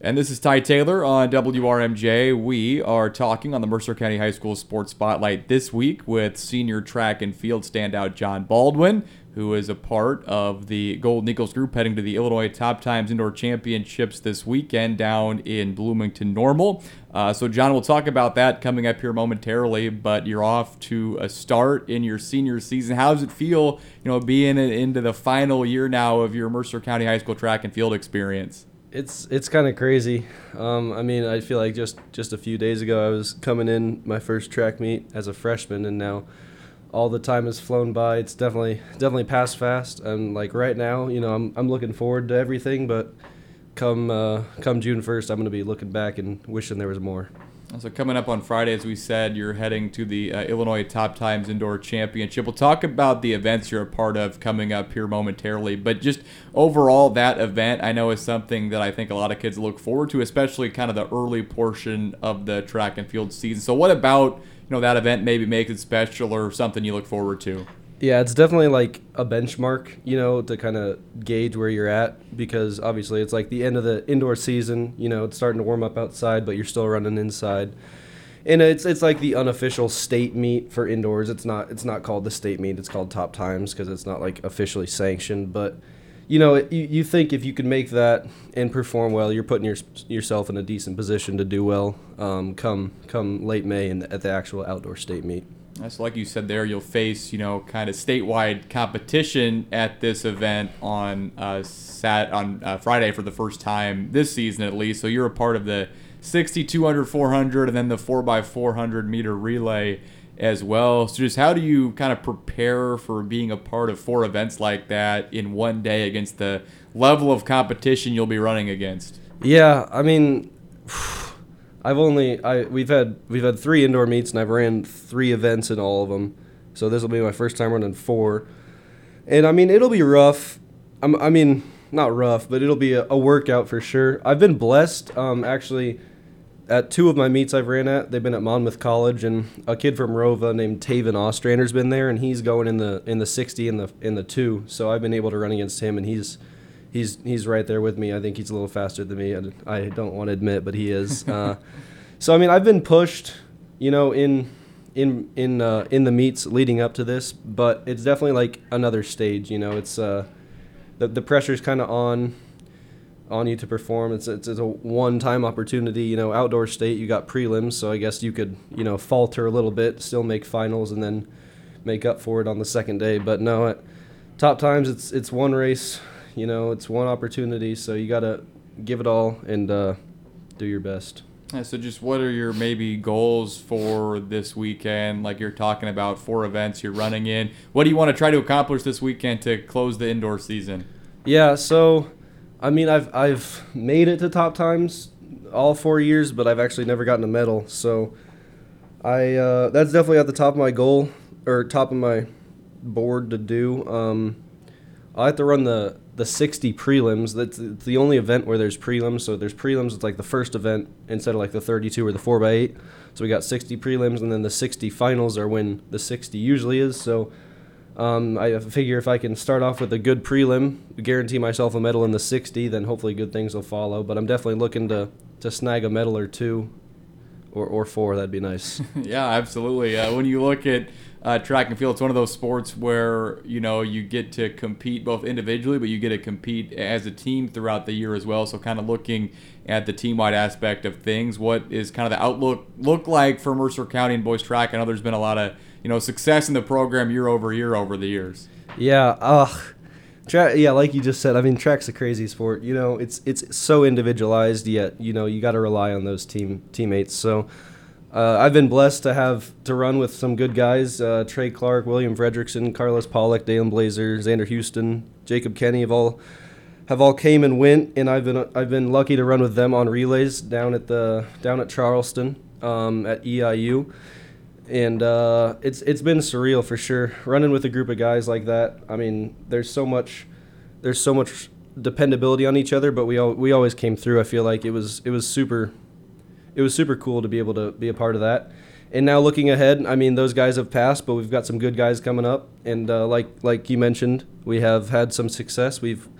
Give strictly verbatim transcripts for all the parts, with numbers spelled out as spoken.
And this is Ty Taylor on W R M J. We are talking on the Mercer County High School Sports Spotlight this week with senior track and field standout John Baldwin, who is a part of the Golden Eagles group heading to the Illinois Top Times Indoor Championships this weekend down in Bloomington Normal. Uh, so, John, we'll talk about that coming up here momentarily, but you're off to a start in your senior season. How does it feel, you know, being into the final year now of your Mercer County High School track and field experience? It's it's kind of crazy. Um, I mean, I feel like just, just a few days ago I was coming in my first track meet as a freshman, and now all the time has flown by. It's definitely definitely passed fast. And like right now, you know, I'm I'm looking forward to everything, but come uh, come June first, I'm going to be looking back and wishing there was more. So coming up on Friday, as we said, you're heading to the uh, Illinois Top Times Indoor Championship. We'll talk about the events you're a part of coming up here momentarily, but just overall, that event I know is something that I think a lot of kids look forward to, especially kind of the early portion of the track and field season. So what about, you know, that event maybe makes it special or something you look forward to? Yeah, it's definitely like a benchmark, you know, to kind of gauge where you're at, because obviously it's like the end of the indoor season, you know, it's starting to warm up outside, but you're still running inside. And it's it's like the unofficial state meet for indoors. It's not it's not called the state meet, it's called Top Times because it's not like officially sanctioned, but you know, it, you, you think if you can make that and perform well, you're putting your, yourself in a decent position to do well um, come come late May and at the actual outdoor state meet. So like you said there, you'll face, you know, kind of statewide competition at this event on uh, sat on uh, Friday for the first time this season at least. So you're a part of the sixty, two hundred, four hundred, and then the four by four hundred meter relay as well. So just how do you kind of prepare for being a part of four events like that in one day against the level of competition you'll be running against? Yeah, I mean, I've only I we've had we've had three indoor meets, and I've ran three events in all of them. So this will be my first time running four, and I mean it'll be rough. I'm, I mean not rough, but it'll be a, a workout for sure. I've been blessed. Um, actually, at two of my meets I've ran at, they've been at Monmouth College, and a kid from Rova named Taven Ostrander's been there, and he's going in the in the sixty in the in the two. So I've been able to run against him, and he's. He's he's right there with me. I think he's a little faster than me. I, I don't want to admit, but he is. Uh, so I mean, I've been pushed, you know, in in in uh, in the meets leading up to this, but it's definitely like another stage. You know, it's uh, the the pressure's kind of on on you to perform. It's it's, it's a one-time opportunity. You know, outdoor state, you got prelims, so I guess you could you know falter a little bit, still make finals, and then make up for it on the second day. But no, at Top Times, it's it's one race. You know, it's one opportunity, so you got to give it all and uh, do your best. Yeah, so just what are your maybe goals for this weekend? Like you're talking about four events you're running in. What do you want to try to accomplish this weekend to close the indoor season? Yeah, so, I mean, I've I've made it to Top Times all four years, but I've actually never gotten a medal. So I uh, that's definitely at the top of my goal, or top of my board to do. Um, I have to run the the sixty prelims. That's it's the only event where there's prelims. So there's prelims. It's like the first event instead of like the thirty-two or the four by eight. So we got sixty prelims, and then the sixty finals are when the sixty usually is. So um, I figure if I can start off with a good prelim, guarantee myself a medal in the sixty, then hopefully good things will follow. But I'm definitely looking to, to snag a medal or two or, or four. That'd be nice. Yeah, absolutely. Uh, when you look at Uh, track and field, it's one of those sports where, you know, you get to compete both individually, but you get to compete as a team throughout the year as well. So kind of looking at the team-wide aspect of things, what is kind of the outlook look like for Mercer County and boys track? I know there's been a lot of, you know, success in the program year over year over the years. Yeah, ugh. Tra- yeah, like you just said, I mean, track's a crazy sport. You know, it's it's so individualized, yet, you know, you got to rely on those team teammates. So Uh, I've been blessed to have to run with some good guys, uh, Trey Clark, William Fredrickson, Carlos Pollock, Dalen Blazer, Xander Houston, Jacob Kenny have all have all came and went, and I've been I've been lucky to run with them on relays down at the down at Charleston um, at E I U, and uh, it's it's been surreal for sure running with a group of guys like that. I mean, there's so much there's so much dependability on each other, but we all, we always came through. I feel like it was it was super. It was super cool to be able to be a part of that. And now looking ahead, I mean, those guys have passed, but we've got some good guys coming up. And uh, like like you mentioned, we have had some success. We've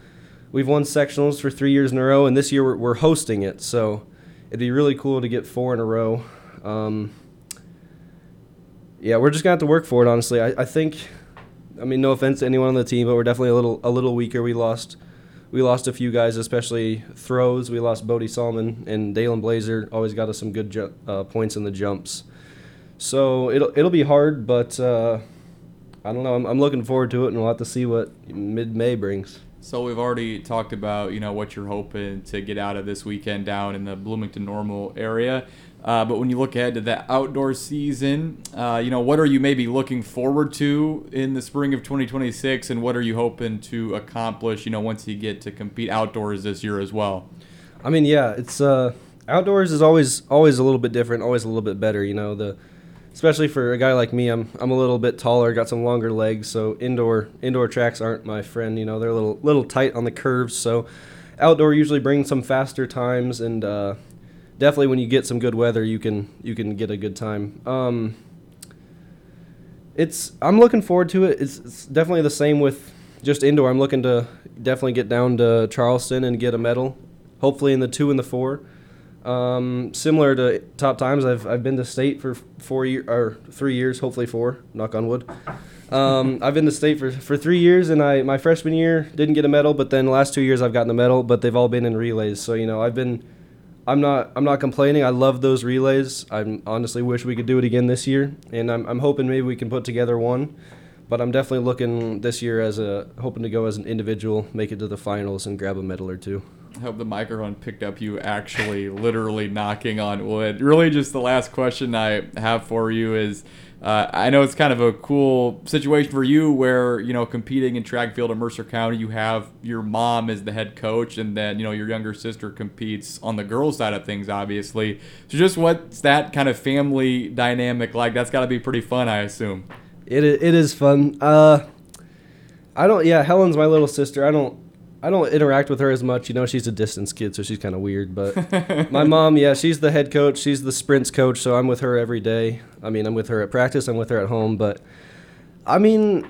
we've won sectionals for three years in a row, and this year we're, we're hosting it. So it'd be really cool to get four in a row. Um, yeah, we're just gonna have to work for it. Honestly, I, I think. I mean, no offense to anyone on the team, but we're definitely a little a little weaker. We lost we lost a few guys, especially throws. We lost Bodie Solomon, and Dalen Blazer always got us some good ju- uh, points in the jumps. So it'll it'll be hard, but uh, I don't know. I'm, I'm looking forward to it, and we'll have to see what mid-May brings. So we've already talked about, you know, what you're hoping to get out of this weekend down in the Bloomington Normal area. Uh, but when you look ahead to the outdoor season, uh, you know, what are you maybe looking forward to in the spring of twenty twenty-six, and what are you hoping to accomplish, you know, once you get to compete outdoors this year as well? I mean, yeah, it's uh, outdoors is always always a little bit different, always a little bit better. You know, the especially for a guy like me, I'm I'm a little bit taller, got some longer legs, so indoor indoor tracks aren't my friend. You know, they're a little little tight on the curves. So outdoor usually brings some faster times, and uh, definitely when you get some good weather, you can you can get a good time. Um, it's I'm looking forward to it. It's, it's definitely the same with just indoor. I'm looking to definitely get down to Charleston and get a medal, hopefully in the two and the four. Um, similar to top times, I've I've been to state for four year or three years, hopefully four. Knock on wood. Um, I've been to state for, for three years, and I my freshman year didn't get a medal, but then the last two years I've gotten a medal, but they've all been in relays. So you know I've been, I'm not I'm not complaining. I love those relays. I honestly wish we could do it again this year, and I'm I'm hoping maybe we can put together one. But I'm definitely looking this year as a hoping to go as an individual, make it to the finals, and grab a medal or two. I hope the microphone picked up you actually literally knocking on wood. Really, just the last question I have for you is, uh, I know it's kind of a cool situation for you where, you know, competing in track field in Mercer County, you have your mom as the head coach, and then, you know, your younger sister competes on the girls' side of things, obviously. So just what's that kind of family dynamic like? That's got to be pretty fun, I assume. It it is fun. Uh, I don't. Yeah, Helen's my little sister. I don't. I don't interact with her as much. You know, she's a distance kid, so she's kind of weird. But my mom, yeah, she's the head coach. She's the sprints coach, so I'm with her every day. I mean, I'm with her at practice. I'm with her at home. But I mean,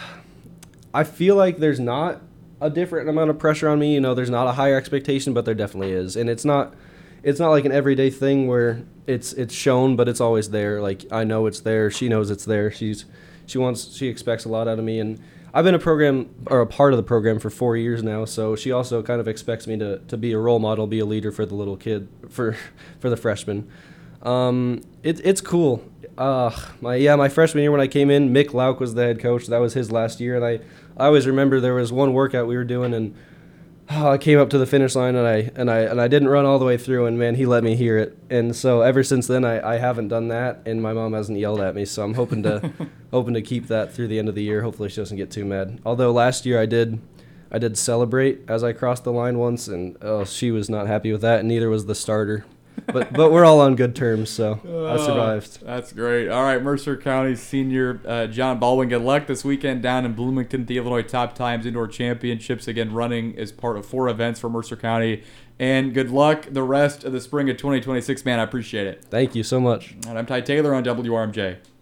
I feel like there's not a different amount of pressure on me. You know, there's not a higher expectation, but there definitely is, and it's not. It's not like an everyday thing where it's it's shown, but it's always there. Like I know it's there. She knows it's there. She's she wants she expects a lot out of me, and I've been a program or a part of the program for four years now. So she also kind of expects me to, to be a role model, be a leader for the little kid, for for the freshmen. Um, it, it's cool. Uh, my yeah, my freshman year when I came in, Mick Lauk was the head coach. That was his last year, and I I always remember there was one workout we were doing, and oh, I came up to the finish line, and I and I and I didn't run all the way through, and man, he let me hear it. And so ever since then, I, I haven't done that, and my mom hasn't yelled at me. So I'm hoping to hoping to keep that through the end of the year. Hopefully, she doesn't get too mad. Although last year I did I did celebrate as I crossed the line once, and oh, she was not happy with that, and neither was the starter. But but we're all on good terms, so I survived. Oh, that's great. All right, Mercer County senior uh, John Baldwin, good luck this weekend down in Bloomington. The Illinois Top Times Indoor Championships, again, running as part of four events for Mercer County. And good luck the rest of the spring of twenty twenty-six, man. I appreciate it. Thank you so much. And I'm Ty Taylor on W R M J.